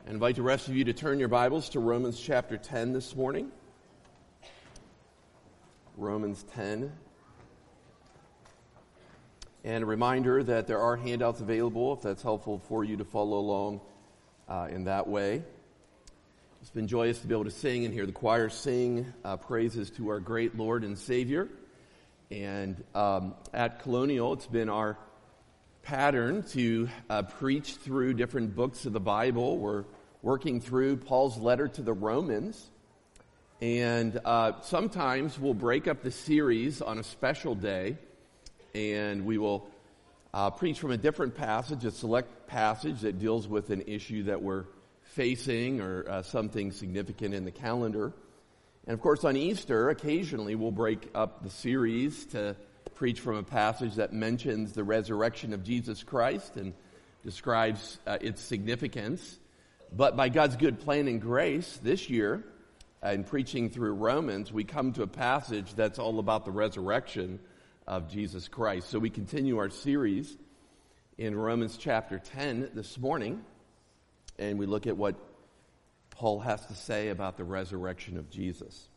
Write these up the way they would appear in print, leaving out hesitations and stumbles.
I invite the rest of you to turn your Bibles to Romans chapter 10 this morning. Romans 10. And a reminder that there are handouts available if that's helpful for you to follow along in that way. It's been joyous to be able to sing and hear the choir sing praises to our great Lord and Savior. And at Colonial, it's been our pattern to preach through different books of the Bible. We're working through Paul's letter to the Romans. And sometimes we'll break up the series on a special day, and we will preach from a different passage, a select passage that deals with an issue that we're facing or something significant in the calendar. And of course, on Easter, occasionally we'll break up the series to preach from a passage that mentions the resurrection of Jesus Christ and describes its significance. But by God's good plan and grace, this year, in preaching through Romans, we come to a passage that's all about the resurrection of Jesus Christ. So we continue our series in Romans chapter 10 this morning, and we look at what Paul has to say about the resurrection of Jesus.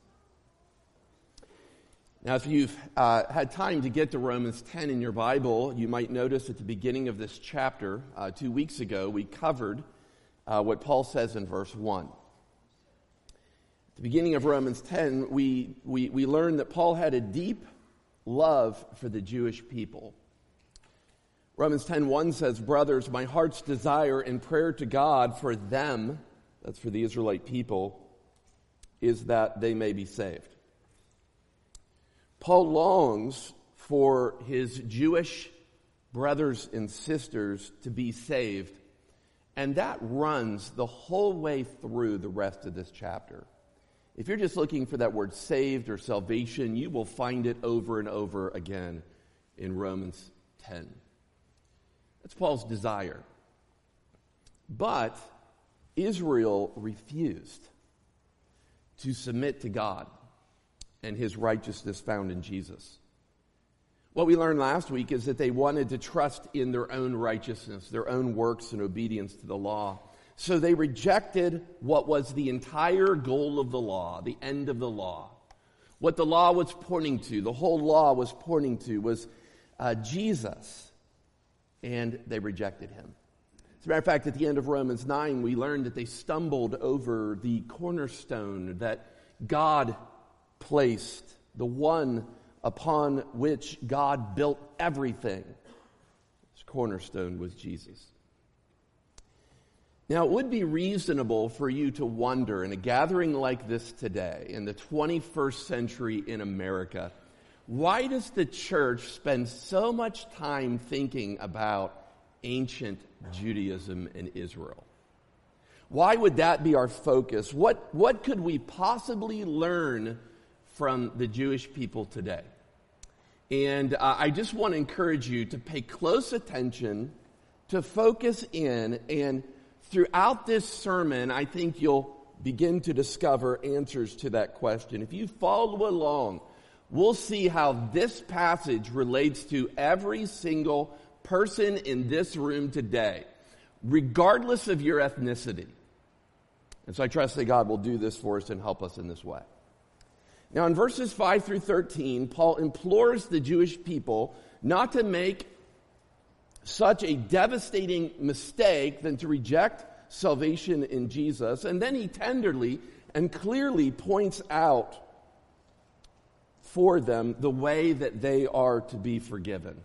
Now, if you've had time to get to Romans 10 in your Bible, you might notice at the beginning of this chapter, 2 weeks ago, we covered what Paul says in verse 1. At the beginning of Romans 10, we learned that Paul had a deep love for the Jewish people. Romans 10:1 says, "Brothers, my heart's desire and prayer to God for them," that's for the Israelite people, "is that they may be saved." Paul longs for his Jewish brothers and sisters to be saved, and that runs the whole way through the rest of this chapter. If you're just looking for that word saved or salvation, you will find it over and over again in Romans 10. That's Paul's desire. But Israel refused to submit to God and his righteousness found in Jesus. What we learned last week is that they wanted to trust in their own righteousness, their own works and obedience to the law. So they rejected what was the entire goal of the law, the end of the law. What the law was pointing to, the whole law was pointing to, was Jesus. And they rejected him. As a matter of fact, at the end of Romans 9, we learned that they stumbled over the cornerstone that God placed, the one upon which God built everything. His cornerstone was Jesus. Now, it would be reasonable for you to wonder in a gathering like this today, in the 21st century in America, why does the church spend so much time thinking about ancient Judaism and Israel? Why would that be our focus? What could we possibly learn from the Jewish people today? And I just want to encourage you to pay close attention, to focus in, and throughout this sermon, I think you'll begin to discover answers to that question. If you follow along, we'll see how this passage relates to every single person in this room today, regardless of your ethnicity. And so I trust that God will do this for us and help us in this way. Now, in verses 5 through 13, Paul implores the Jewish people not to make such a devastating mistake than to reject salvation in Jesus. And then he tenderly and clearly points out for them the way that they are to be forgiven.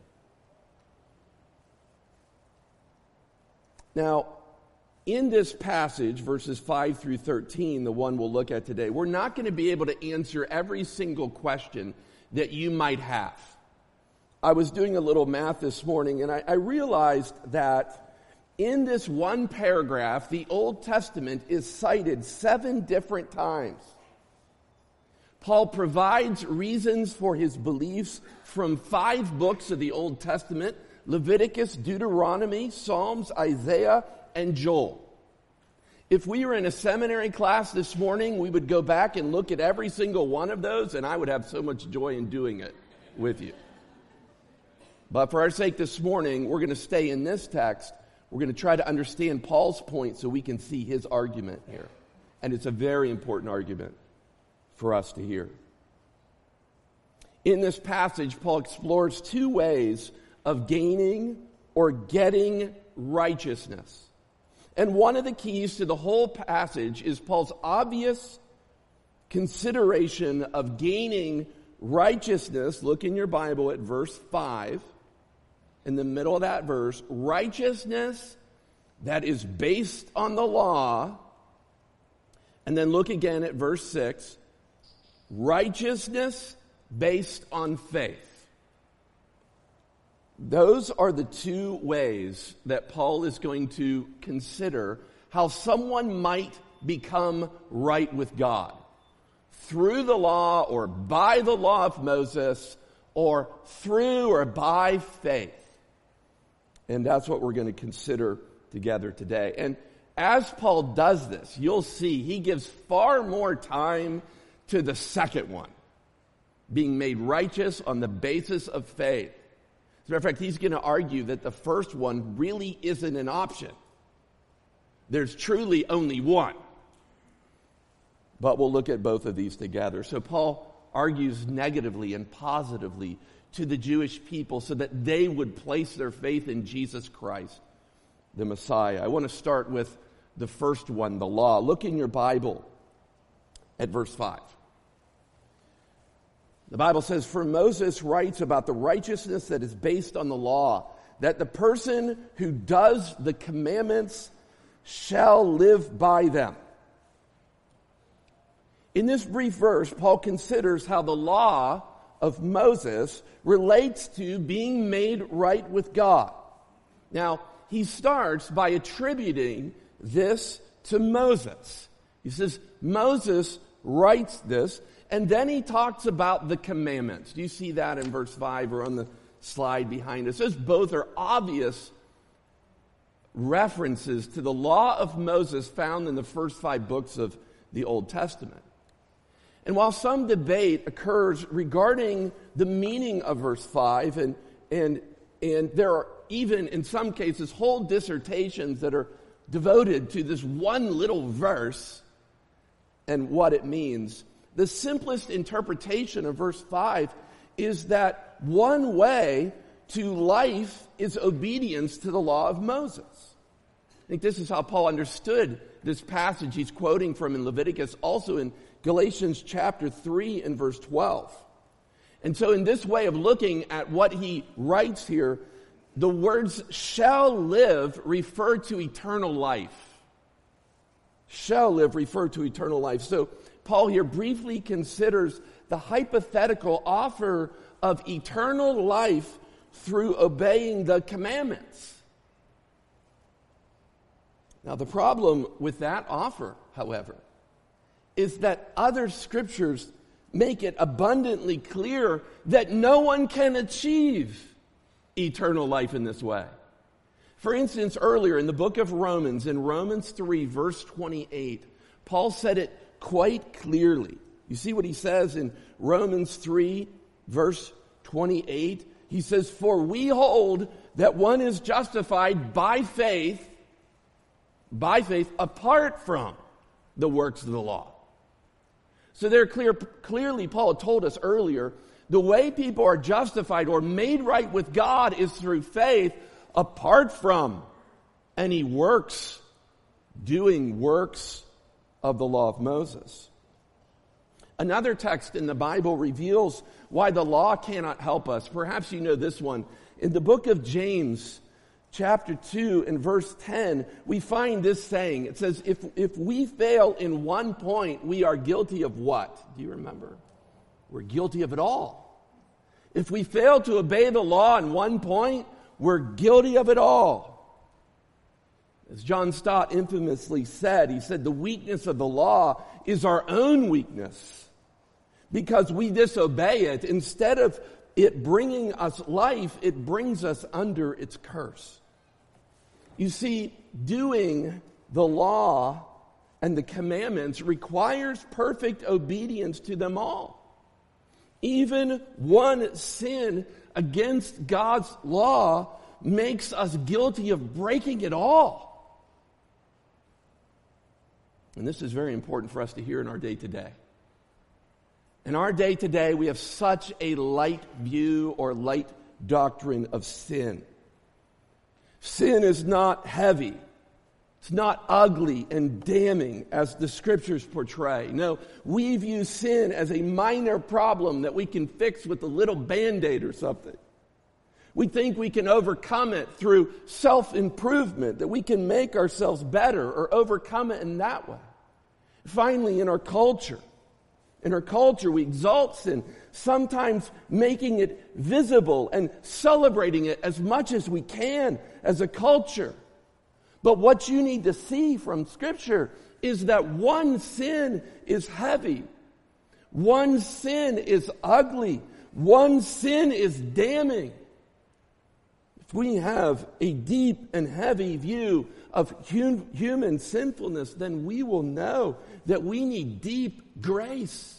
Now, in this passage, verses 5 through 13, the one we'll look at today, we're not going to be able to answer every single question that you might have. I was doing a little math this morning, and I realized that in this one paragraph, the Old Testament is cited 7 different times. Paul provides reasons for his beliefs from 5 books of the Old Testament: Leviticus, Deuteronomy, Psalms, Isaiah, and Joel. If we were in a seminary class this morning, we would go back and look at every single one of those, and I would have so much joy in doing it with you. But for our sake this morning, we're going to stay in this text We're going to try to understand Paul's point so we can see his argument here. And it's a very important argument for us to hear. In this passage, Paul explores two ways of gaining or getting righteousness. And one of the keys to the whole passage is Paul's obvious consideration of gaining righteousness. Look in your Bible at verse 5. In the middle of that verse, righteousness that is based on the law. And then look again at verse 6, righteousness based on faith. Those are the two ways that Paul is going to consider how someone might become right with God. Through the law or by the law of Moses or through or by faith. And that's what we're going to consider together today. And as Paul does this, you'll see he gives far more time to the second one, being made righteous on the basis of faith. As a matter of fact, he's going to argue that the first one really isn't an option. There's truly only one. But we'll look at both of these together. So Paul argues negatively and positively to the Jewish people so that they would place their faith in Jesus Christ, the Messiah. I want to start with the first one, the law. Look in your Bible at verse 5. The Bible says, "For Moses writes about the righteousness that is based on the law, that the person who does the commandments shall live by them." In this brief verse, Paul considers how the law of Moses relates to being made right with God. Now, he starts by attributing this to Moses. He says, Moses writes this, and then he talks about the commandments. Do you see that in verse 5 or on the slide behind us? Those both are obvious references to the law of Moses found in the first 5 books of the Old Testament. And while some debate occurs regarding the meaning of verse 5, and there are even, in some cases, whole dissertations that are devoted to this one little verse and what it means, the simplest interpretation of verse 5 is that one way to life is obedience to the law of Moses. I think this is how Paul understood this passage he's quoting from in Leviticus, also in Galatians chapter 3 and verse 12. And so in this way of looking at what he writes here, the words shall live refer to eternal life. Shall live refer to eternal life. So Paul here briefly considers the hypothetical offer of eternal life through obeying the commandments. Now the problem with that offer, however, is that other scriptures make it abundantly clear that no one can achieve eternal life in this way. For instance, earlier in the book of Romans, in Romans 3, verse 28, Paul said it quite clearly. You see what he says in Romans 3, verse 28? He says, "For we hold that one is justified by faith apart from the works of the law." So there clearly Paul told us earlier, the way people are justified or made right with God is through faith apart from any works, doing works of the law of Moses. Another text in the Bible reveals why the law cannot help us. Perhaps you know this one. In the book of James, chapter 2 and verse 10, we find this saying. It says, if we fail in one point, we are guilty of what? Do you remember? We're guilty of it all. If we fail to obey the law in one point, we're guilty of it all. As John Stott infamously said, he said, the weakness of the law is our own weakness. Because we disobey it, instead of it bringing us life, it brings us under its curse. You see, doing the law and the commandments requires perfect obedience to them all. Even one sin against God's law makes us guilty of breaking it all. And this is very important for us to hear in our day today. In our day today, we have such a light view or light doctrine of sin. Sin is not heavy. It's not ugly and damning as the scriptures portray. No, we view sin as a minor problem that we can fix with a little Band-Aid or something. We think we can overcome it through self-improvement, that we can make ourselves better or overcome it in that way. Finally, in our culture, we exalt sin, sometimes making it visible and celebrating it as much as we can as a culture. But what you need to see from Scripture is that one sin is heavy. One sin is ugly. One sin is damning. If we have a deep and heavy view of human sinfulness, then we will know that we need deep grace.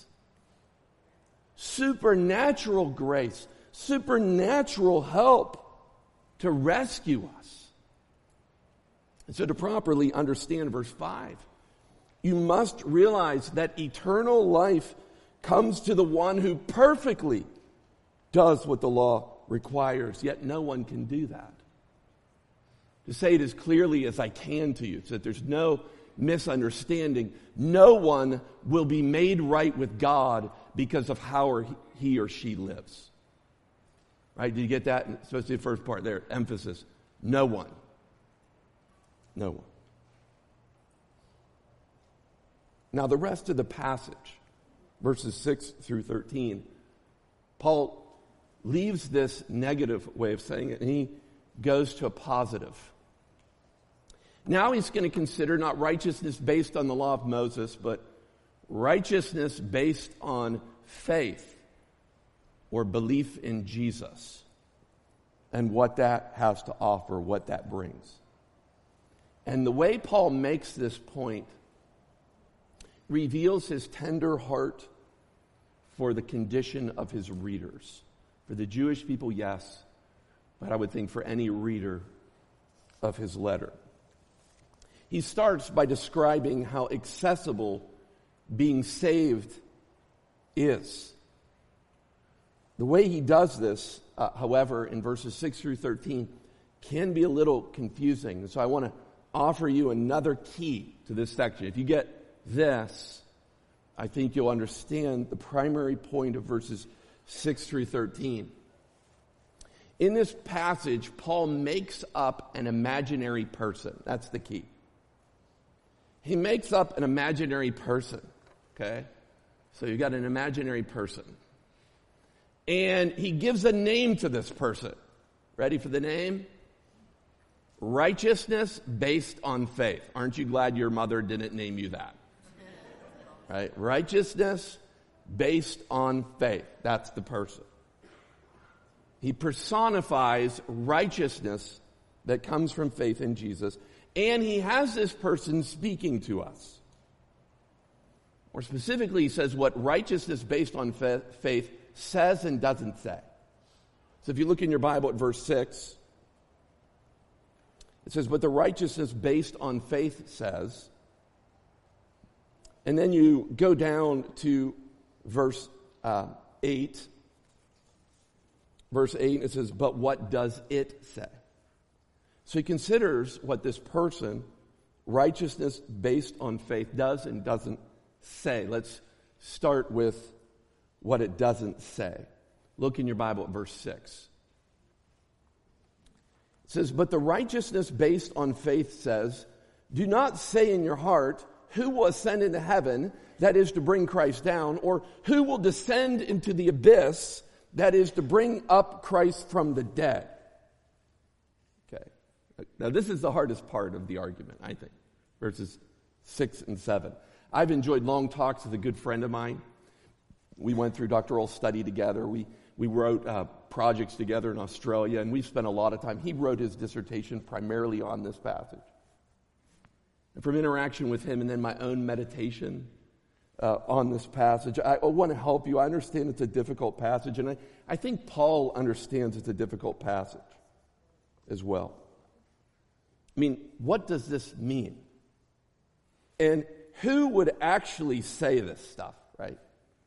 Supernatural grace. Supernatural help to rescue us. And so to properly understand verse 5, you must realize that eternal life comes to the one who perfectly does what the law requires, yet no one can do that. To say it as clearly as I can to you, so that there's no misunderstanding, no one will be made right with God because of how he or she lives. Right? Did you get that? Especially the first part there, emphasis. No one. No one. Now the rest of the passage, verses 6 through 13, Paul leaves this negative way of saying it and he goes to a positive. Now he's going to consider not righteousness based on the law of Moses, but righteousness based on faith or belief in Jesus and what that has to offer, what that brings. And the way Paul makes this point reveals his tender heart for the condition of his readers. For the Jewish people, yes, but I would think for any reader of his letter. He starts by describing how accessible being saved is. The way he does this, however, in verses 6 through 13, can be a little confusing. So I want to offer you another key to this section. If you get this, I think you'll understand the primary point of verses 6 through 13. In this passage, Paul makes up an imaginary person. That's the key. He makes up an imaginary person, okay? So you've got an imaginary person. And he gives a name to this person. Ready for the name? Righteousness based on faith. Aren't you glad your mother didn't name you that? Right? Righteousness based on faith. That's the person. He personifies righteousness that comes from faith in Jesus, and he has this person speaking to us. More specifically, he says what righteousness based on faith says and doesn't say. So if you look in your Bible at verse 6, it says, but the righteousness based on faith says, and then you go down to verse 8. Verse 8, it says, but what does it say? So he considers what this person, righteousness based on faith, does and doesn't say. Let's start with what it doesn't say. Look in your Bible at verse 6. It says, but the righteousness based on faith says, do not say in your heart, who will ascend into heaven, that is to bring Christ down, or who will descend into the abyss, that is to bring up Christ from the dead. Okay. Now this is the hardest part of the argument, I think. Verses 6 and 7. I've enjoyed long talks with a good friend of mine. We went through doctoral study together. We wrote projects together in Australia, and we've spent a lot of time. He wrote his dissertation primarily on this passage. And from interaction with him and then my own meditation on this passage, I want to help you. I understand it's a difficult passage, and I think Paul understands it's a difficult passage. as well. I mean, what does this mean? And who would actually say this stuff, right?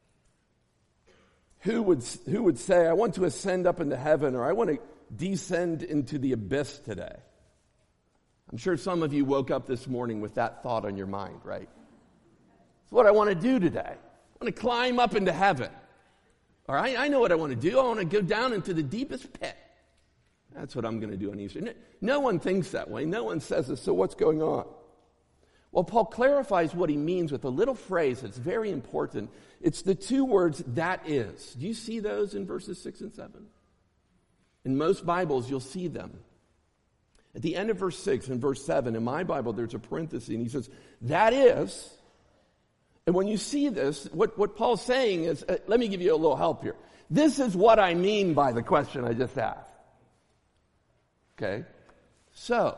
Who would say, I want to ascend up into heaven, or I want to descend into the abyss today? I'm sure some of you woke up this morning with that thought on your mind, right? It's what I want to do today. I want to climb up into heaven. All right, I know what I want to do. I want to go down into the deepest pit. That's what I'm going to do on Easter. No one thinks that way. No one says this. So what's going on? Well, Paul clarifies what he means with a little phrase that's very important. It's the two words, that is. Do you see those in verses 6 and 7? In most Bibles, you'll see them. At the end of verse 6 and verse 7, in my Bible, there's a parenthesis, and he says, that is. And when you see this, what Paul's saying is, let me give you a little help here. This is what I mean by the question I just asked. Okay? So,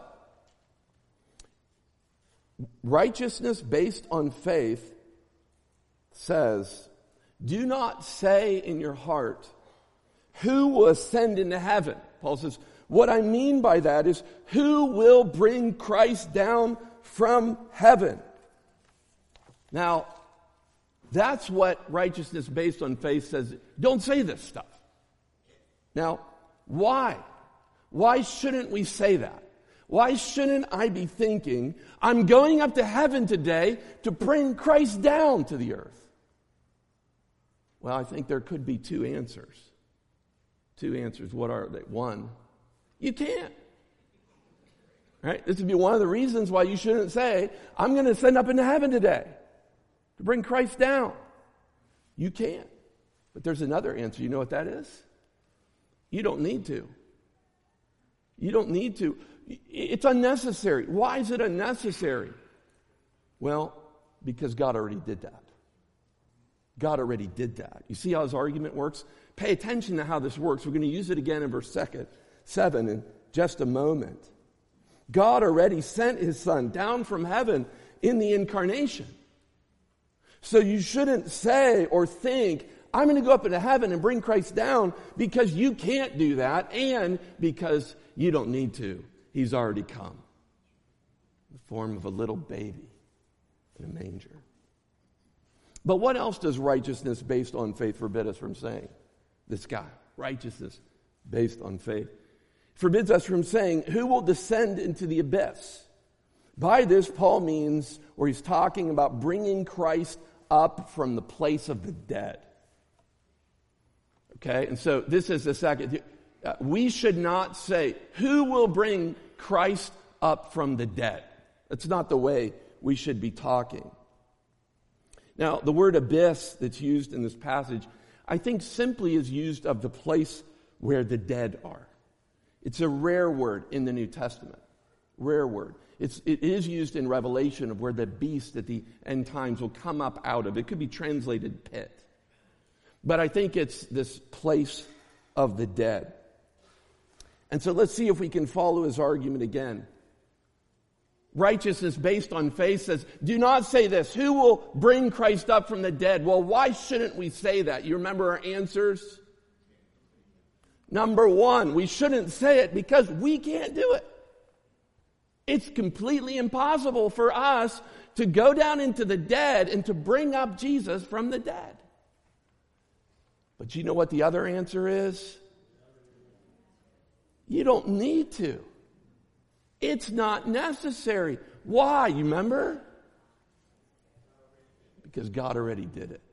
righteousness based on faith says, do not say in your heart, who will ascend into heaven? Paul says, what I mean by that is, who will bring Christ down from heaven? Now, that's what righteousness based on faith says. Don't say this stuff. Now, why? Why shouldn't we say that? Why shouldn't I be thinking, I'm going up to heaven today to bring Christ down to the earth? Well, I think there could be two answers. Two answers. What are they? One, you can't. Right? This would be one of the reasons why you shouldn't say, I'm going to ascend up into heaven today to bring Christ down. You can't. But there's another answer. You know what that is? You don't need to. You don't need to. It's unnecessary. Why is it unnecessary? Well, because God already did that. God already did that. You see how his argument works? Pay attention to how this works. We're going to use it again in verse 7 in just a moment. God already sent his Son down from heaven in the incarnation. So you shouldn't say or think, I'm going to go up into heaven and bring Christ down, because you can't do that and because you don't need to. He's already come in the form of a little baby in a manger. But what else does righteousness based on faith forbid us from saying? This guy, righteousness based on faith, forbids us from saying, who will descend into the abyss? By this, Paul means, or he's talking about bringing Christ up from the place of the dead. Okay, and so this is the second. We should not say, who will bring Christ up from the dead? That's not the way we should be talking. Now, the word abyss that's used in this passage, I think simply is used of the place where the dead are. It's a rare word in the New Testament. Rare word. It is used in Revelation of where the beast at the end times will come up out of. It could be translated pit. But I think it's this place of the dead. And so let's see if we can follow his argument again. Righteousness based on faith says, do not say this, who will bring Christ up from the dead? Well, why shouldn't we say that? You remember our answers? Number one, we shouldn't say it because we can't do it. It's completely impossible for us to go down into the dead and to bring up Jesus from the dead. But you know what the other answer is? You don't need to. It's not necessary. Why? You remember? Because God already did it.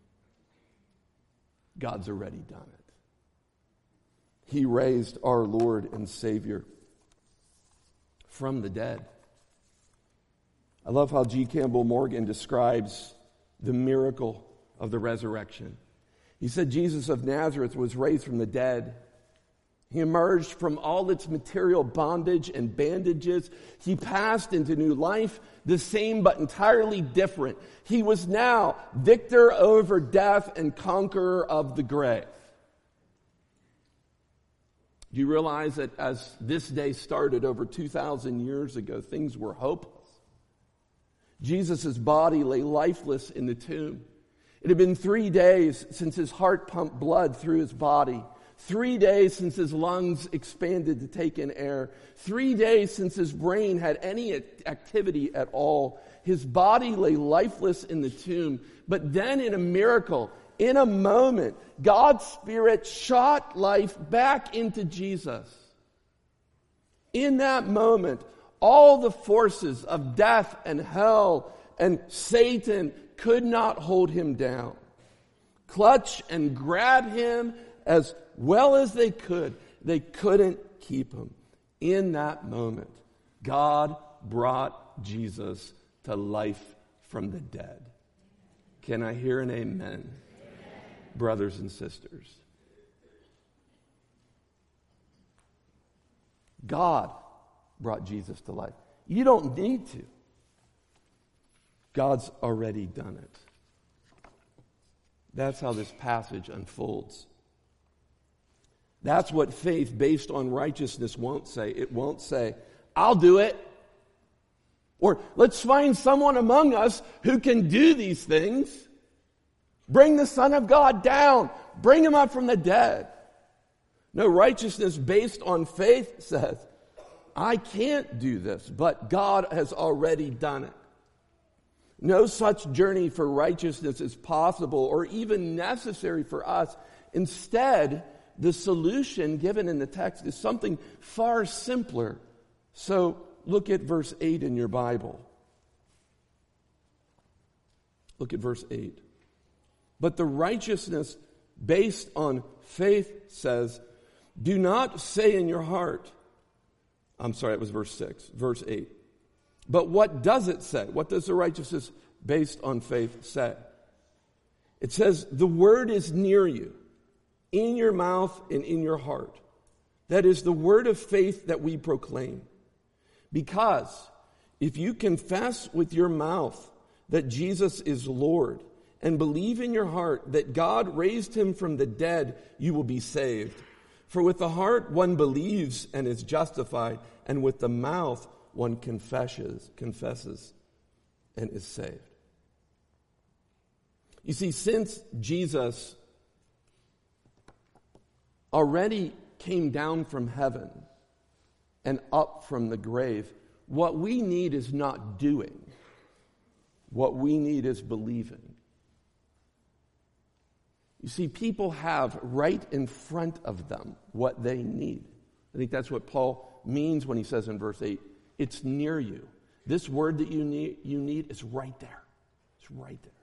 God's already done it. He raised our Lord and Savior from the dead. I love how G. Campbell Morgan describes the miracle of the resurrection. He said Jesus of Nazareth was raised from the dead. He emerged from all its material bondage and bandages. He passed into new life, the same but entirely different. He was now victor over death and conqueror of the grave. Do you realize that as this day started over 2,000 years ago, things were hopeless? Jesus' body lay lifeless in the tomb. It had been 3 days since his heart pumped blood through his body. 3 days since his lungs expanded to take in air. 3 days since his brain had any activity at all. His body lay lifeless in the tomb. But then in a miracle, in a moment, God's Spirit shot life back into Jesus. In that moment, all the forces of death and hell and Satan could not hold him down. Clutch and grab him as well as they could. They couldn't keep him. In that moment, God brought Jesus to life from the dead. Can I hear an amen? Amen. Brothers and sisters. God brought Jesus to life. You don't need to. God's already done it. That's how this passage unfolds. That's what faith based on righteousness won't say. It won't say, I'll do it. Or let's find someone among us who can do these things. Bring the Son of God down. Bring him up from the dead. No, righteousness based on faith says, I can't do this, but God has already done it. No such journey for righteousness is possible or even necessary for us. Instead, the solution given in the text is something far simpler. So look at verse 8 in your Bible. Look at verse 8. But the righteousness based on faith says, do not say in your heart. I'm sorry, it was verse 6. Verse 8. But what does it say? What does the righteousness based on faith say? It says, the word is near you, in your mouth and in your heart. That is the word of faith that we proclaim. Because if you confess with your mouth that Jesus is Lord and believe in your heart that God raised him from the dead, you will be saved. For with the heart one believes and is justified, and with the mouth one confesses and is saved. You see, since Jesus already came down from heaven and up from the grave, what we need is not doing. What we need is believing. You see, people have right in front of them what they need. I think that's what Paul means when he says in verse 8, it's near you. This word that you need is right there. It's right there.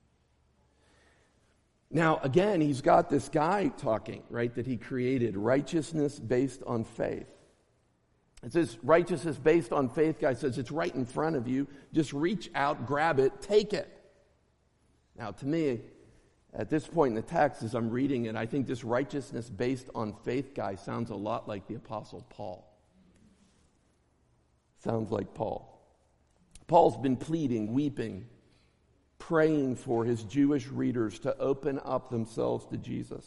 Now, again, he's got this guy talking, right, that he created, righteousness based on faith. It says righteousness based on faith. Guy says it's right in front of you. Just reach out, grab it, take it. Now, to me, at this point in the text, as I'm reading it, I think this righteousness based on faith guy sounds a lot like the Apostle Paul. Sounds like Paul. Paul's been pleading, weeping, praying for his Jewish readers to open up themselves to Jesus.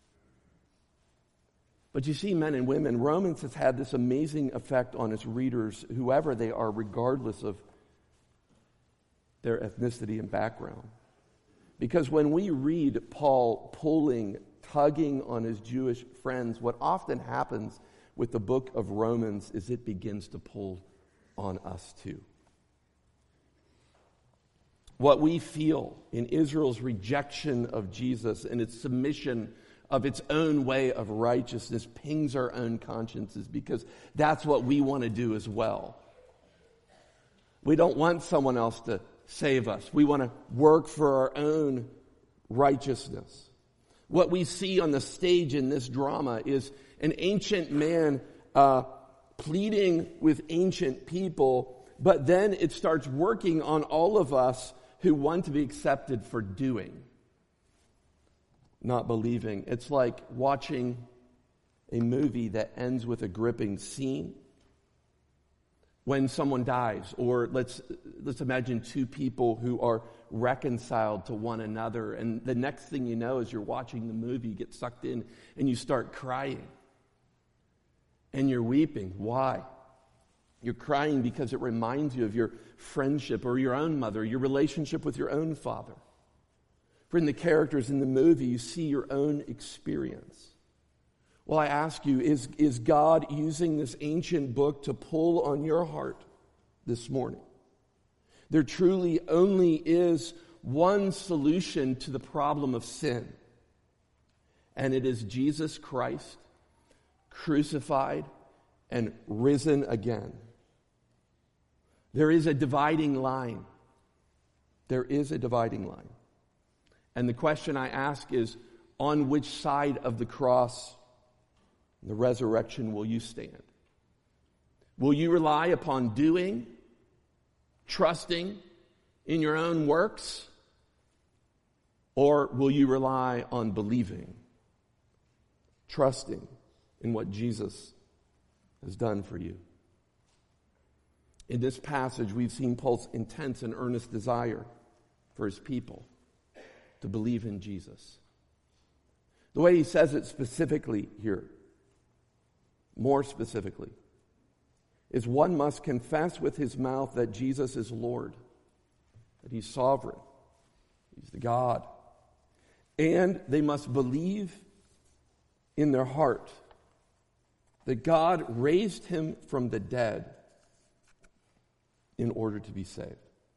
But you see, men and women, Romans has had this amazing effect on its readers, whoever they are, regardless of their ethnicity and background. Because when we read Paul tugging on his Jewish friends, what often happens with the book of Romans is it begins to pull on us too. What we feel in Israel's rejection of Jesus and its submission of its own way of righteousness pings our own consciences, because that's what we want to do as well. We don't want someone else to save us. We want to work for our own righteousness. What we see on the stage in this drama is an ancient man pleading with ancient people, but then it starts working on all of us who want to be accepted for doing, not believing. It's like watching a movie that ends with a gripping scene. When someone dies, or let's imagine two people who are reconciled to one another, and the next thing you know is you're watching the movie, you get sucked in, and you start crying. And you're weeping. Why? You're crying because it reminds you of your friendship or your own mother, your relationship with your own father. For in the characters in the movie, you see your own experience. Well, I ask you, is God using this ancient book to pull on your heart this morning? There truly only is one solution to the problem of sin, and it is Jesus Christ, crucified and risen again. There is a dividing line. There is a dividing line. And the question I ask is, on which side of the cross, the resurrection, will you stand? Will you rely upon doing, trusting in your own works? Or will you rely on believing, trusting in what Jesus has done for you? In this passage, we've seen Paul's intense and earnest desire for his people to believe in Jesus. The way he says it specifically here, more specifically, is one must confess with his mouth that Jesus is Lord, that he's sovereign, he's the God, and they must believe in their heart that God raised him from the dead in order to be saved.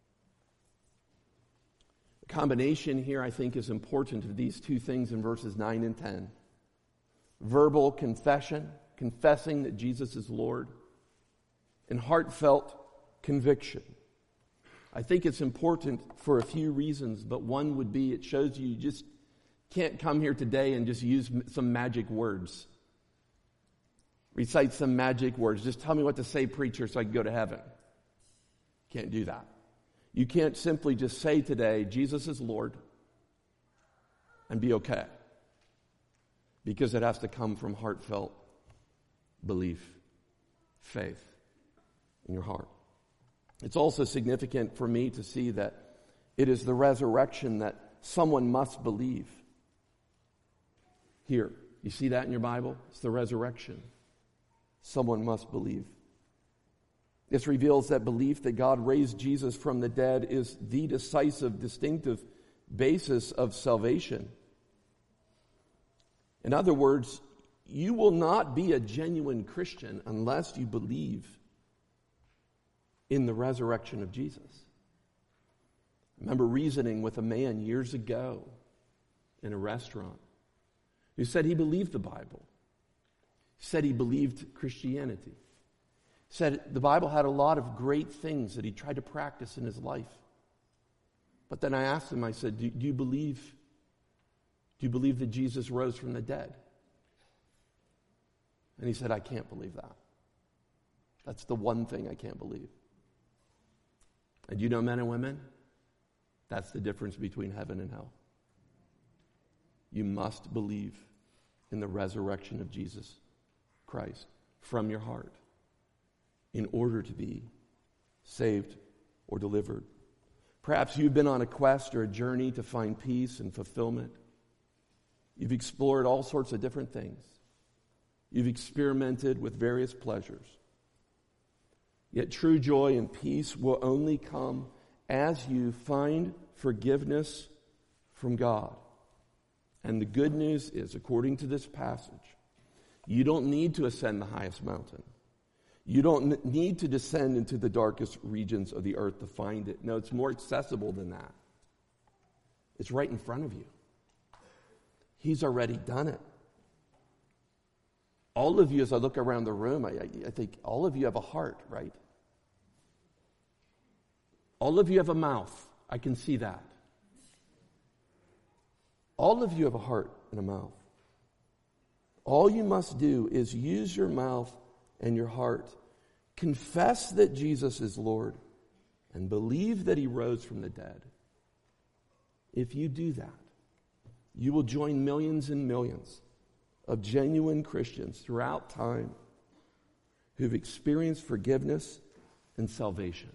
The combination here, I think, is important of these two things in verses 9 and 10. Verbal confession, confessing that Jesus is Lord, and heartfelt conviction. I think it's important for a few reasons, but one would be it shows you just can't come here today and just use some magic words. Recite some magic words. Just tell me what to say, preacher, so I can go to heaven. Can't do that. You can't simply just say today, Jesus is Lord, and be okay. Because it has to come from heartfelt belief, faith in your heart. It's also significant for me to see that it is the resurrection that someone must believe. Here, you see that in your Bible? It's the resurrection. Someone must believe. This reveals that belief that God raised Jesus from the dead is the decisive, distinctive basis of salvation. In other words, you will not be a genuine Christian unless you believe in the resurrection of Jesus. I remember reasoning with a man years ago in a restaurant who said he believed the Bible. He said he believed Christianity. He said the Bible had a lot of great things that he tried to practice in his life. But then I asked him, I said, do you believe that Jesus rose from the dead? And he said, I can't believe that. That's the one thing I can't believe. And you know, men and women, that's the difference between heaven and hell. You must believe in the resurrection of Jesus Christ from your heart in order to be saved or delivered. Perhaps you've been on a quest or a journey to find peace and fulfillment. You've explored all sorts of different things. You've experimented with various pleasures. Yet true joy and peace will only come as you find forgiveness from God. And the good news is, according to this passage, you don't need to ascend the highest mountain. You don't need to descend into the darkest regions of the earth to find it. No, it's more accessible than that. It's right in front of you. He's already done it. All of you, as I look around the room, I think all of you have a heart, right? All of you have a mouth. I can see that. All of you have a heart and a mouth. All you must do is use your mouth and your heart. Confess that Jesus is Lord and believe that he rose from the dead. If you do that, you will join millions and millions of genuine Christians throughout time who've experienced forgiveness and salvation.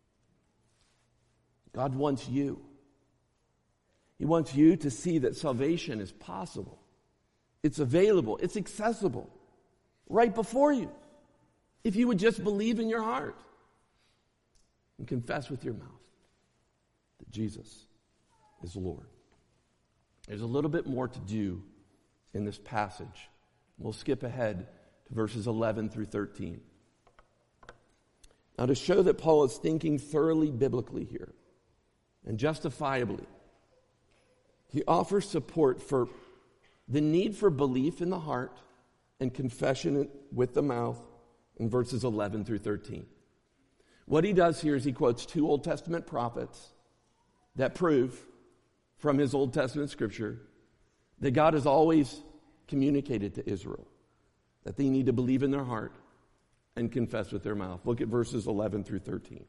God wants you. He wants you to see that salvation is possible. It's available. It's accessible. Right before you. If you would just believe in your heart and confess with your mouth that Jesus is Lord. There's a little bit more to do in this passage We'll skip ahead to verses 11 through 13. Now, to show that Paul is thinking thoroughly biblically here and justifiably, he offers support for the need for belief in the heart and confession with the mouth in verses 11 through 13. What he does here is he quotes two Old Testament prophets that prove from his Old Testament scripture that God has always communicated to Israel that they need to believe in their heart and confess with their mouth. Look at verses 11 through 13.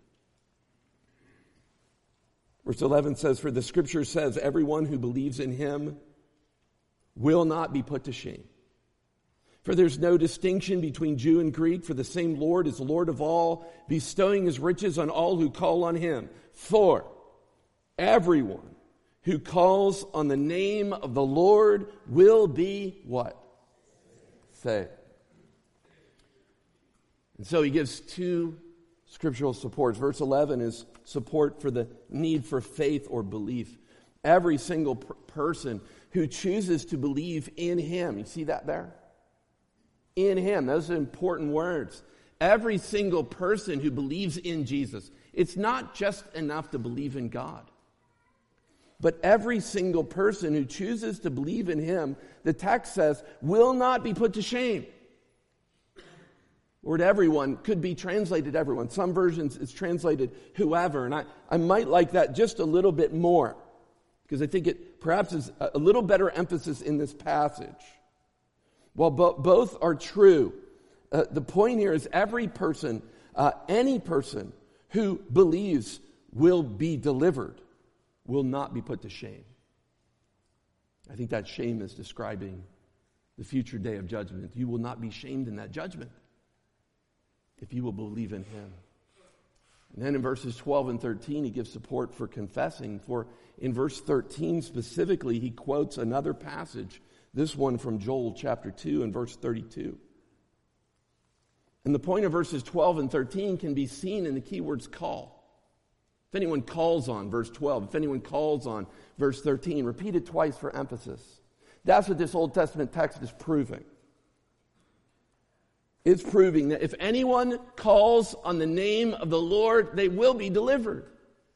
Verse 11 says, "For the scripture says, everyone who believes in him will not be put to shame. For there's no distinction between Jew and Greek, for the same Lord is Lord of all, bestowing his riches on all who call on him. For everyone who calls on the name of the Lord will be" what? Saved. And so he gives two scriptural supports. Verse 11 is support for the need for faith or belief. Every single person who chooses to believe in him, you see that there? In him, those are important words. Every single person who believes in Jesus. It's not just enough to believe in God. But every single person who chooses to believe in him, the text says, will not be put to shame. The word everyone could be translated everyone. Some versions it's translated whoever. And I might like that just a little bit more, because I think it perhaps is a little better emphasis in this passage. While both are true, the point here is every person, any person who believes will be delivered, will not be put to shame. I think that shame is describing the future day of judgment. You will not be shamed in that judgment if you will believe in him. And then in verses 12 and 13, he gives support for confessing. For in verse 13 specifically, he quotes another passage, this one from Joel chapter 2 and verse 32. And the point of verses 12 and 13 can be seen in the key words call. If anyone calls on, verse 12, if anyone calls on, verse 13, repeated twice for emphasis. That's what this Old Testament text is proving. It's proving that if anyone calls on the name of the Lord, they will be delivered.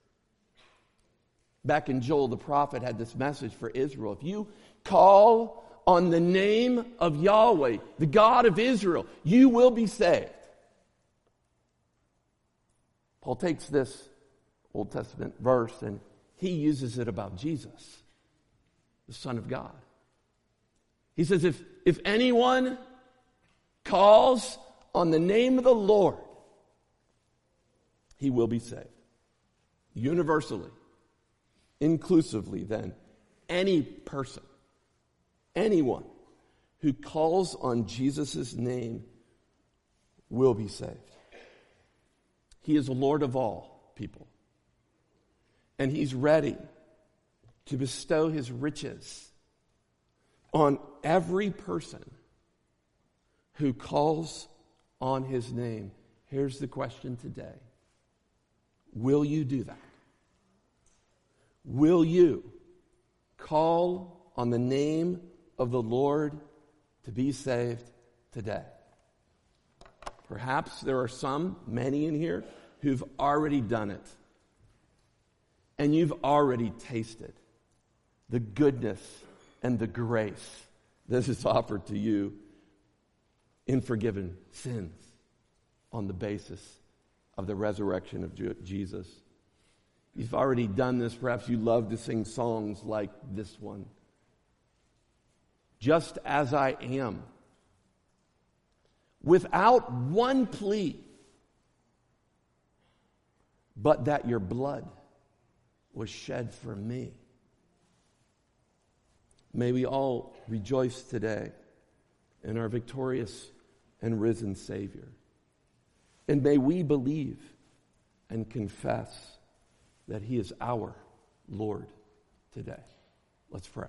Back in Joel, the prophet had this message for Israel. If you call on the name of Yahweh, the God of Israel, you will be saved. Paul takes this Old Testament verse and he uses it about Jesus, the Son of God. He says, if anyone calls on the name of the Lord, he will be saved. Universally, inclusively then, any person, anyone who calls on Jesus' name will be saved. He is the Lord of all people. And he's ready to bestow his riches on every person who calls on his name. Here's the question today. Will you do that? Will you call on the name of the Lord to be saved today? Perhaps there are many in here, who've already done it. And you've already tasted the goodness and the grace that is offered to you in forgiven sins on the basis of the resurrection of Jesus. You've already done this. Perhaps you love to sing songs like this one. Just as I am, without one plea, but that your blood was shed for me. May we all rejoice today in our victorious and risen Savior. And may we believe and confess that he is our Lord today. Let's pray.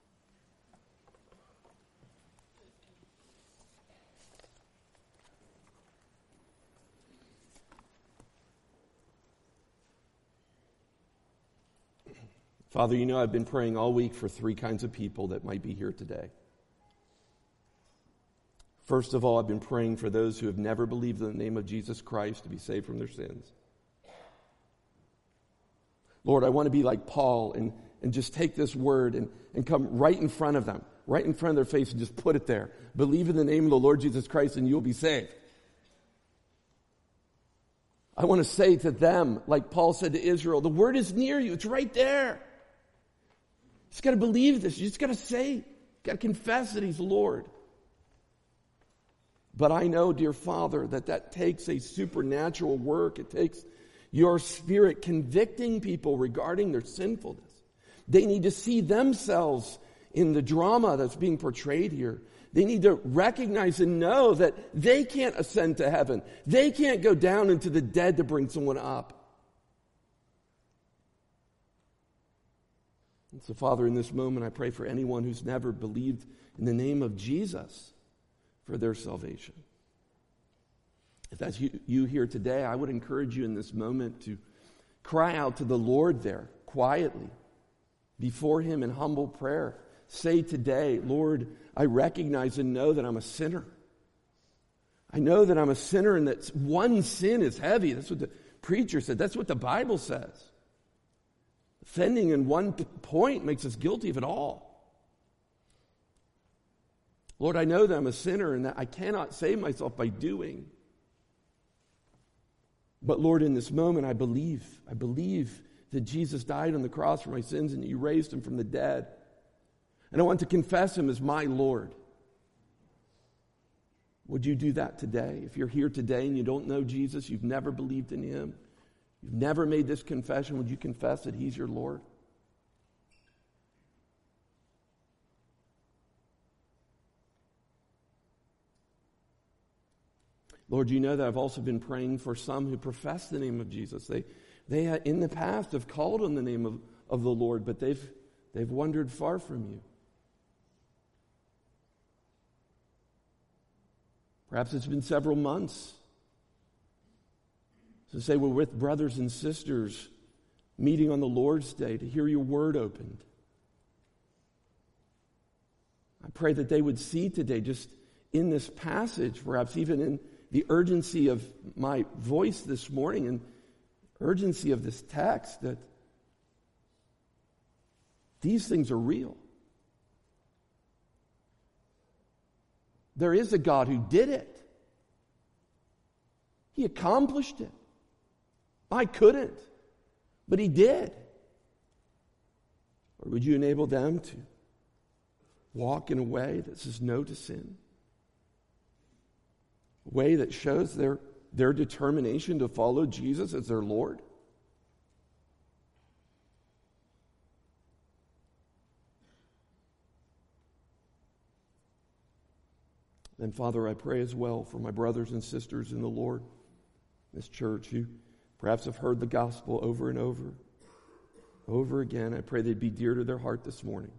Father, you know I've been praying all week for three kinds of people that might be here today. First of all, I've been praying for those who have never believed in the name of Jesus Christ to be saved from their sins. Lord, I want to be like Paul and just take this word and come right in front of them, right in front of their face, and just put it there. Believe in the name of the Lord Jesus Christ and you'll be saved. I want to say to them, like Paul said to Israel, the word is near you. It's right there. You just got to believe this. You just got to say, got to confess that he's Lord. But I know, dear Father, that takes a supernatural work. It takes your Spirit convicting people regarding their sinfulness. They need to see themselves in the drama that's being portrayed here. They need to recognize and know that they can't ascend to heaven. They can't go down into the dead to bring someone up. And so, Father, in this moment, I pray for anyone who's never believed in the name of Jesus for their salvation. If that's you here today, I would encourage you in this moment to cry out to the Lord there quietly before him in humble prayer. Say today, Lord, I recognize and know that I'm a sinner. I know that I'm a sinner and that one sin is heavy. That's what the preacher said. That's what the Bible says. Offending in one point makes us guilty of it all. Lord, I know that I'm a sinner and that I cannot save myself by doing. But Lord, in this moment, I believe that Jesus died on the cross for my sins and you raised him from the dead. And I want to confess him as my Lord. Would you do that today? If you're here today and you don't know Jesus, you've never believed in him, you've never made this confession, would you confess that he's your Lord? Lord, you know that I've also been praying for some who profess the name of Jesus. They in the past have called on the name of the Lord, but they've wandered far from you. Perhaps it's been several months. So say we're with brothers and sisters meeting on the Lord's Day to hear your word opened. I pray that they would see today, just in this passage, perhaps even in the urgency of my voice this morning and urgency of this text, that these things are real. There is a God who did it. He accomplished it. I couldn't, but he did. Or would you enable them to walk in a way that says no to sin? A way that shows their determination to follow Jesus as their Lord? And Father, I pray as well for my brothers and sisters in the Lord, this church, who perhaps have heard the gospel over and over again. I pray they'd be dear to their heart this morning.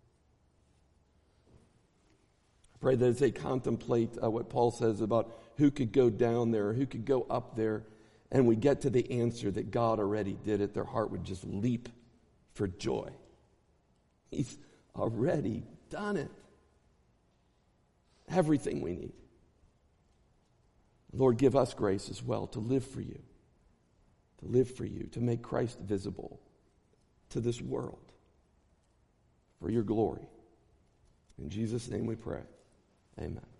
I pray that as they contemplate what Paul says about who could go down there, who could go up there, and we get to the answer that God already did it, their heart would just leap for joy. He's already done it. Everything we need. Lord, give us grace as well to live for you, to make Christ visible to this world for your glory. In Jesus' name we pray. Amen.